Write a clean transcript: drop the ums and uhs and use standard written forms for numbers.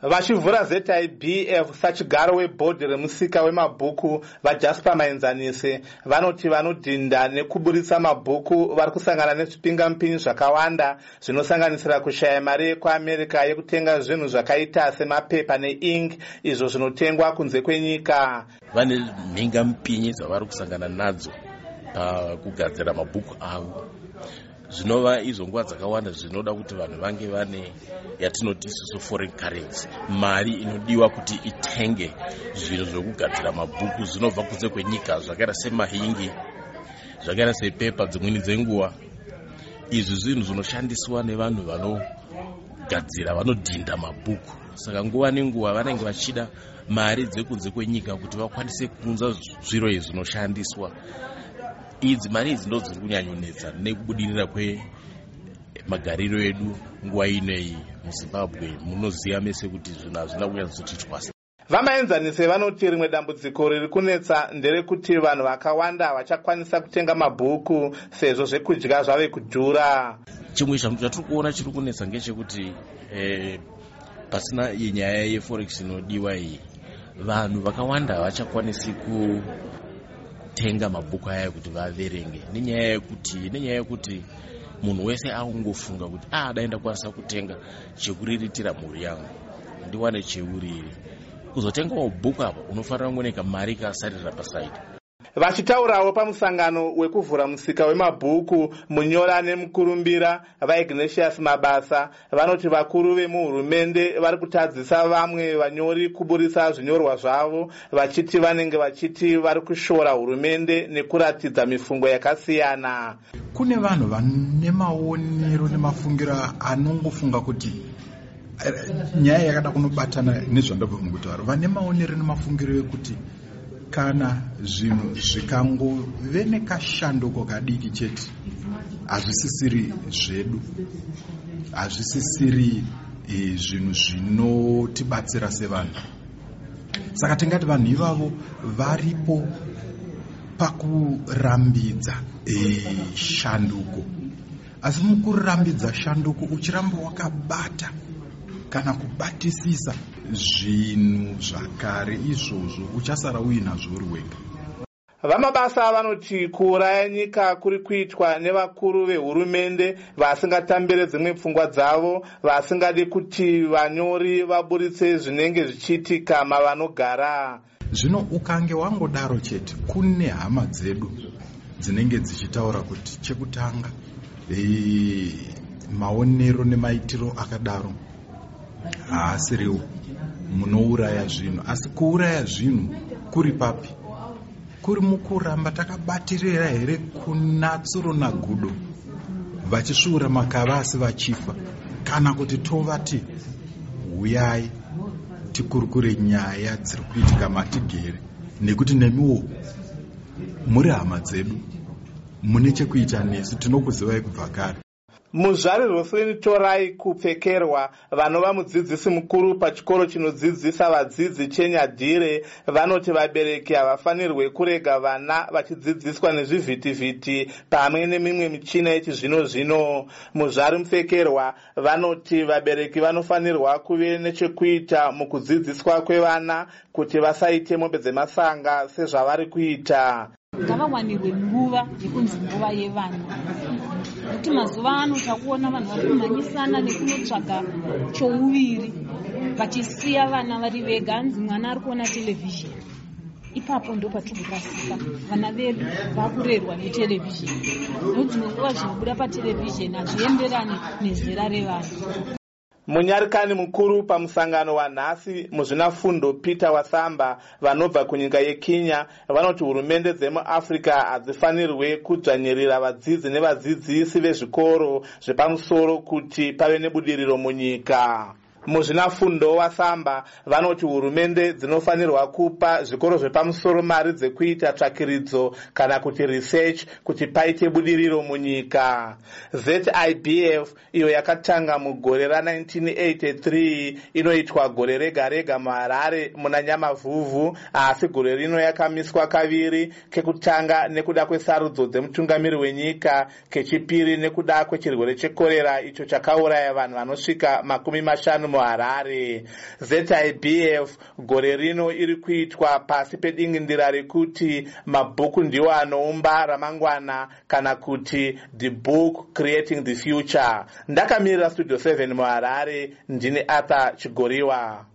Vachivhura ZIBF sachigaro webhodhi remusika wemabhuku vaJasper Maenzanise vanoti vanodhinda nekuburitsa mabhuku vari kusangana nezvipingamupinyi zvakawanda zvinosanganisira kushaya mari yekuAmerica yekutenga zvinhu zvakaita semapepa neink izvo zvinotengwa kunze kwenyika. Vane mhingamupinyi dzavari kusangana nadzo pakugadzira mabhuku avo. Zvinova izvo nguva dzakawanda zvinoda kuti vanhu vange vane yatinoti isusu foreign currency, mari inodiwa kuti itenge zvinhu zvokugadzira mabhuku zvinobva kunze kwenyika zvakaita semahingi, zvakaita sepepa dzimweni dzenguva. Izvi zvinhu zvinoshandiswa nevanhu vanogadzira vanodhinda mabhuku. Saka nguva nenguva vanenge vachida mari dzekunze kwenyika kuti vakwanise kuunza zviro izvi zvinoshandiswa. Idzi mari idzi ndo dziri kunyanyonetsa nekubudirira kwemagariro edu nguva ineyi muZimbabwe. Munoziva mese kuti zvinhu hazvina kunyatsoti twasa. VaMaenzanise vanoti rimwe dambudziko riri kunetsa nderekuti vanhu vakawanda havachakwanisa kutenga mabhuku sezvo zvekudya zvave kudhura. Chimwe chatiri kuona chiri kunetsa ngechekuti pasina nyaya yeforex inodiwa iyi, vanhu vakawanda havachakwanisi kutenga mabhuku aya kuti vaverenge nenyaya yekuti munhu wese akungofunga kuti daenda kwanisa kutenga chekuriritira mhuri yangu ndiwane cheuriri. Kuzotenga mabhuku apa unofanira kungoneka mari kasarira pasaidi. Vachitaurawo pamusangano wekuvhura musika wemabhuku Munyora nemukurumbira vaIgnatius Mabasa vanoti vakuru vemuhurumende vari kutadzisa vamwe vanyori kuburisa zvinyorwa zvavo vachiti vanenge vachiti vari kushora hurumende nekuratidza mifungo yakasiyana. Kune vanhu vane maonero nemafungiro anongofunga kuti nyaya yakada kunobatana nezvandabva mukutaura. Vane maonero nemafungiro ekuti kana zvinhu zvikangove nekashanduko kadiki chete hazvisisiri zvedu, hazvisisiri zvinhu zvinotibatsira sevanhu. Saka tingati vanhu ivavo varipo pakurambidza shanduko, asi mukurambidza shanduko uchiramba wakabata kana kubatisisa zvinhu zvakare izvozvo uchasara uinazvo uri wega. VaMabasa vanoti kuuraya nyika kuri kuitwa nevakuru vehurumende vasingatambire dzimwe pfungwa dzavo, vasingadi kuti vanyori vaburitse zvinenge zvichiitika mavanogara. Zvino ukange wangodaro chete, kune hama dzedu dzinenge dzichitaura kuti chekutanga maonero nemaitiro akadaro haasiriwo, munouraya zvinhu. Asi kuuraya zvinhu kuri papi? Kuri mukuramba takabatirira here kuna tsuro nagudo vachisvuura makava asi vachifa, kana kuti tovati huyai tikurukure nyaya dziri kuitika matigere, nekuti nemiwo muri hama dzedu, mune chekuita nesu, tinokuzivai kubva kare. Muzvari Roselyn Torai Kupfekerwa vanova mudzidzisi mukuru pachikoro chinodzidzisa vadzidzi cheNyadire vanoti vabereki havafanirwe kurega vana vachidzidziswa nezvivhitivhiti pamwe nemimwe michina yechizvino-zvino. Muzvari Mupfekerwa vanoti vabereki vanofanirwa kuve nechekuita mukudzidziswa kwevana kuti vasaite mombe dzemasanga sezvavari kuita. Ngavawanirwe nguva yekunzi nguva yevanhu, kuti mazuva ano takuona vanhu vari kumhanyisana nekunotsvaga chouviri vachisiya vana vari vega. Hanzi mwana ari kuona televhizheni, ipapo ndo patiri kurasika. Vana vedu vakurerwa netelevhizheni, nodzimwe nguva zvinobuda patelevhizheni hazvienderani nezera revanhu. Munyarikani mukuru pamusangano wanhasi muzvinafundo Peter Wasamba vanobva kunyika yeKenya vanoti hurumende dzemuAfrica hadzifanirwe kudzvanyirira vadzidzi nevadzidzisi vezvikoro zvepamusoro kuti pave nebudiriro munyika. Muzvinafundo Wasamba vanoti hurumende dzinofanirwa kupa zvikoro zvepamusoro mari dzekuita tsvakiridzo kana kuti research kuti paite budiriro munyika. ZIBF iyo yakatanga mugore ra1983 inoitwa gore rega rega muHarare muna Nyamavhuvhu, asi gore rino yakamiswa kaviri, kekutanga nekuda kwesarudzo dzemutungamiri wenyika, kechipiri nekuda kwechirwere chekorera icho chakauraya vanhu vanosvika 50 muHarare. ZIBF gore rino iri kuitwa pasi pedingindira rekuti mabhuku ndiwo anoumba ramangwana, kana kuti the book creating the future. Ndakamirira Studio 7 muHarare, ndini Arthur Chigoriwa.